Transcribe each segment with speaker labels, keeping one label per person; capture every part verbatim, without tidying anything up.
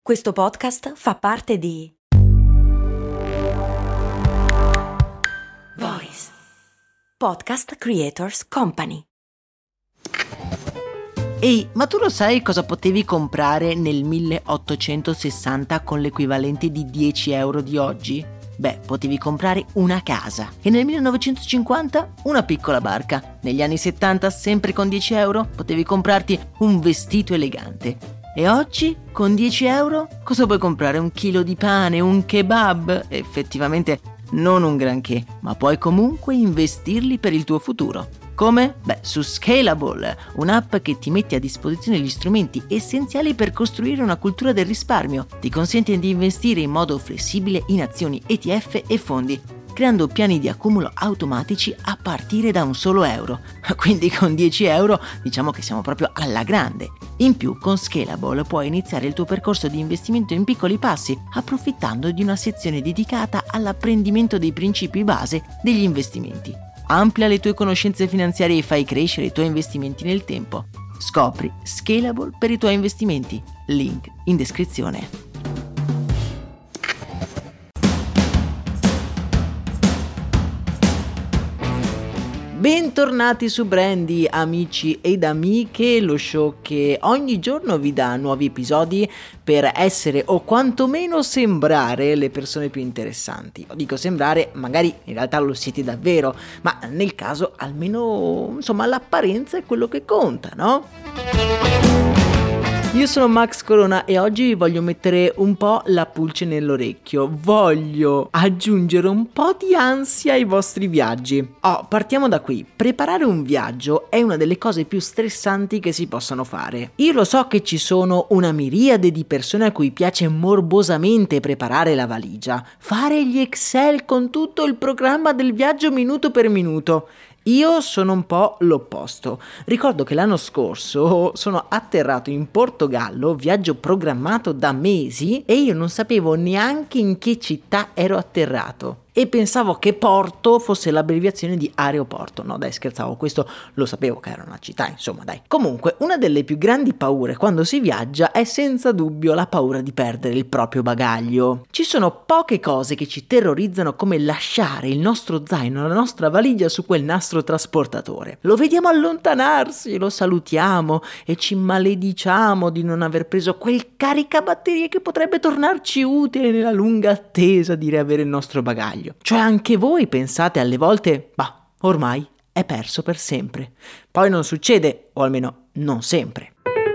Speaker 1: Questo podcast fa parte di Voice Podcast Creators Company.
Speaker 2: Ehi, ma tu lo sai cosa potevi comprare nel milleottocentosessanta con l'equivalente di dieci euro di oggi? Beh, potevi comprare una casa e nel millenovecentocinquanta una piccola barca. Negli anni settanta, sempre con dieci euro, potevi comprarti un vestito elegante. E oggi, con dieci euro, cosa puoi comprare? Un chilo di pane, un kebab? Effettivamente non un granché, ma puoi comunque investirli per il tuo futuro. Come? Beh, su Scalable, un'app che ti mette a disposizione gli strumenti essenziali per costruire una cultura del risparmio. Ti consente di investire in modo flessibile in azioni, E T F e fondi, creando piani di accumulo automatici a partire da un solo euro. Quindi con dieci euro diciamo che siamo proprio alla grande. In più, con Scalable puoi iniziare il tuo percorso di investimento in piccoli passi, approfittando di una sezione dedicata all'apprendimento dei principi base degli investimenti. Amplia le tue conoscenze finanziarie e fai crescere i tuoi investimenti nel tempo. Scopri Scalable per i tuoi investimenti. Link in descrizione. Bentornati su Brandy, amici ed amiche, lo show che ogni giorno vi dà nuovi episodi per essere o quantomeno sembrare le persone più interessanti. Dico sembrare, magari in realtà lo siete davvero, ma nel caso almeno, insomma, l'apparenza è quello che conta, no? Io sono Max Corona e oggi vi voglio mettere un po' la pulce nell'orecchio. Voglio aggiungere un po' di ansia ai vostri viaggi. Oh, partiamo da qui. Preparare un viaggio è una delle cose più stressanti che si possano fare. Io lo so che ci sono una miriade di persone a cui piace morbosamente preparare la valigia, fare gli Excel con tutto il programma del viaggio minuto per minuto. Io sono un po' l'opposto. Ricordo che l'anno scorso sono atterrato in Portogallo, viaggio programmato da mesi, e io non sapevo neanche in che città ero atterrato. E pensavo che Porto fosse l'abbreviazione di aeroporto. No, dai, scherzavo, questo lo sapevo che era una città, insomma, dai. Comunque, una delle più grandi paure quando si viaggia è senza dubbio la paura di perdere il proprio bagaglio. Ci sono poche cose che ci terrorizzano come lasciare il nostro zaino, la nostra valigia su quel nastro trasportatore. Lo vediamo allontanarsi, lo salutiamo e ci malediciamo di non aver preso quel caricabatterie che potrebbe tornarci utile nella lunga attesa di riavere il nostro bagaglio. Cioè anche voi pensate alle volte, bah, ormai è perso per sempre. Poi non succede, o almeno non sempre.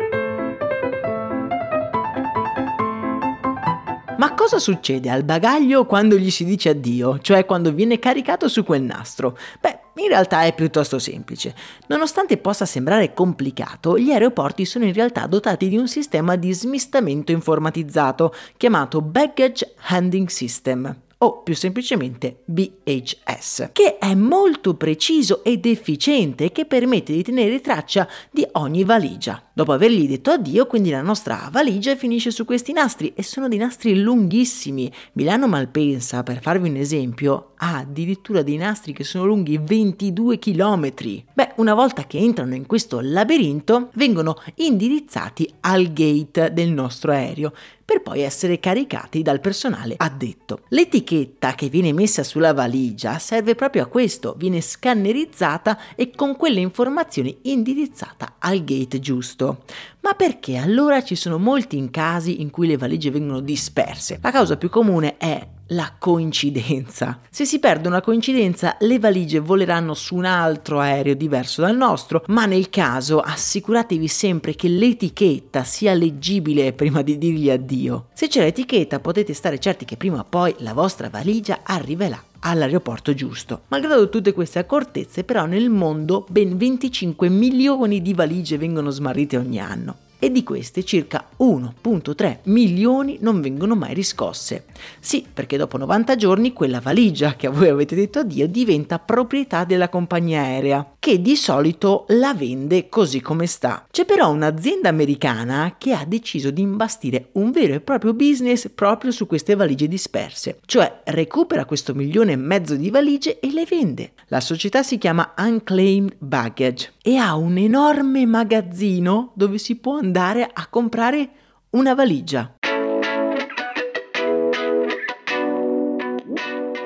Speaker 2: Ma cosa succede al bagaglio quando gli si dice addio, cioè quando viene caricato su quel nastro? Beh, in realtà è piuttosto semplice. Nonostante possa sembrare complicato, gli aeroporti sono in realtà dotati di un sistema di smistamento informatizzato chiamato Baggage Handling System, o più semplicemente B H S, che è molto preciso ed efficiente e che permette di tenere traccia di ogni valigia. Dopo avergli detto addio, quindi la nostra valigia finisce su questi nastri, e sono dei nastri lunghissimi. Milano Malpensa, per farvi un esempio, ha addirittura dei nastri che sono lunghi ventidue chilometri. Beh, una volta che entrano in questo labirinto, vengono indirizzati al gate del nostro aereo, per poi essere caricati dal personale addetto. L'etichetta che viene messa sulla valigia serve proprio a questo, viene scannerizzata e con quelle informazioni indirizzata al gate giusto. Ma perché allora ci sono molti casi in cui le valigie vengono disperse? La causa più comune è la coincidenza. Se si perde una coincidenza, le valigie voleranno su un altro aereo diverso dal nostro, ma nel caso assicuratevi sempre che l'etichetta sia leggibile prima di dirgli addio. Se c'è l'etichetta, potete stare certi che prima o poi la vostra valigia arriverà all'aeroporto giusto. Malgrado tutte queste accortezze, però, nel mondo ben venticinque milioni di valigie vengono smarrite ogni anno, e di queste circa uno virgola tre milioni non vengono mai riscosse. Sì, perché dopo novanta giorni quella valigia che a voi avete detto addio diventa proprietà della compagnia aerea, che di solito la vende così come sta. C'è però un'azienda americana che ha deciso di imbastire un vero e proprio business proprio su queste valigie disperse, cioè recupera questo milione e mezzo di valigie e le vende. La società si chiama Unclaimed Baggage e ha un enorme magazzino dove si può andare a comprare una valigia.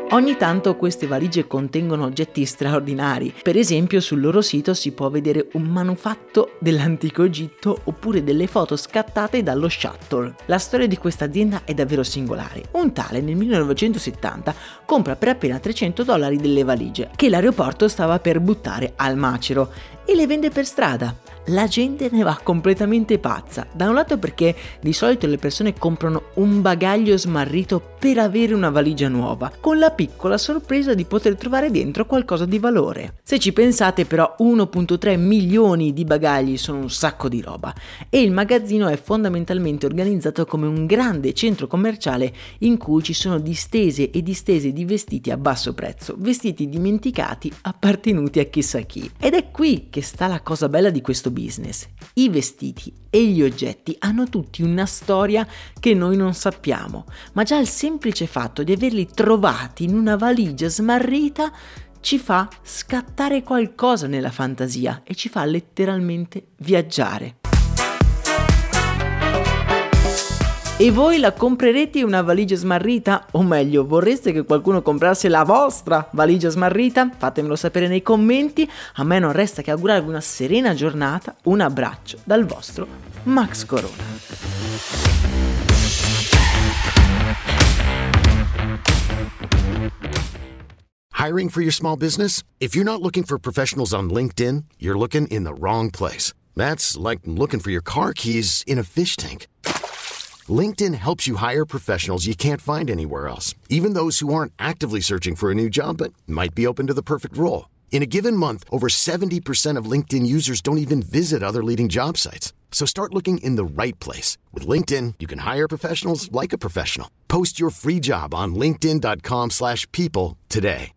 Speaker 2: Ogni tanto queste valigie contengono oggetti straordinari, per esempio sul loro sito si può vedere un manufatto dell'antico Egitto oppure delle foto scattate dallo shuttle. La storia di questa azienda è davvero singolare. Un tale nel millenovecentosettanta compra per appena trecento dollari delle valigie che l'aeroporto stava per buttare al macero e le vende per strada. La gente ne va completamente pazza, da un lato perché di solito le persone comprano un bagaglio smarrito per avere una valigia nuova, con la piccola sorpresa di poter trovare dentro qualcosa di valore. Se ci pensate però uno virgola tre milioni di bagagli sono un sacco di roba e il magazzino è fondamentalmente organizzato come un grande centro commerciale in cui ci sono distese e distese di vestiti a basso prezzo, vestiti dimenticati appartenuti a chissà chi. Ed è qui che sta la cosa bella di questo business. I vestiti e gli oggetti hanno tutti una storia che noi non sappiamo, ma già il semplice fatto di averli trovati in una valigia smarrita ci fa scattare qualcosa nella fantasia e ci fa letteralmente viaggiare. E voi la comprerete una valigia smarrita? O meglio, vorreste che qualcuno comprasse la vostra valigia smarrita? Fatemelo sapere nei commenti. A me non resta che augurarvi una serena giornata. Un abbraccio dal vostro Max Corona.
Speaker 3: Hiring for your small business? If you're not looking for professionals on LinkedIn, you're looking in the wrong place. That's like looking for your car keys in a fish tank. LinkedIn helps you hire professionals you can't find anywhere else, even those who aren't actively searching for a new job but might be open to the perfect role. In a given month, over seventy percent of LinkedIn users don't even visit other leading job sites. So start looking in the right place. With LinkedIn, you can hire professionals like a professional. Post your free job on linkedin dot com slash people today.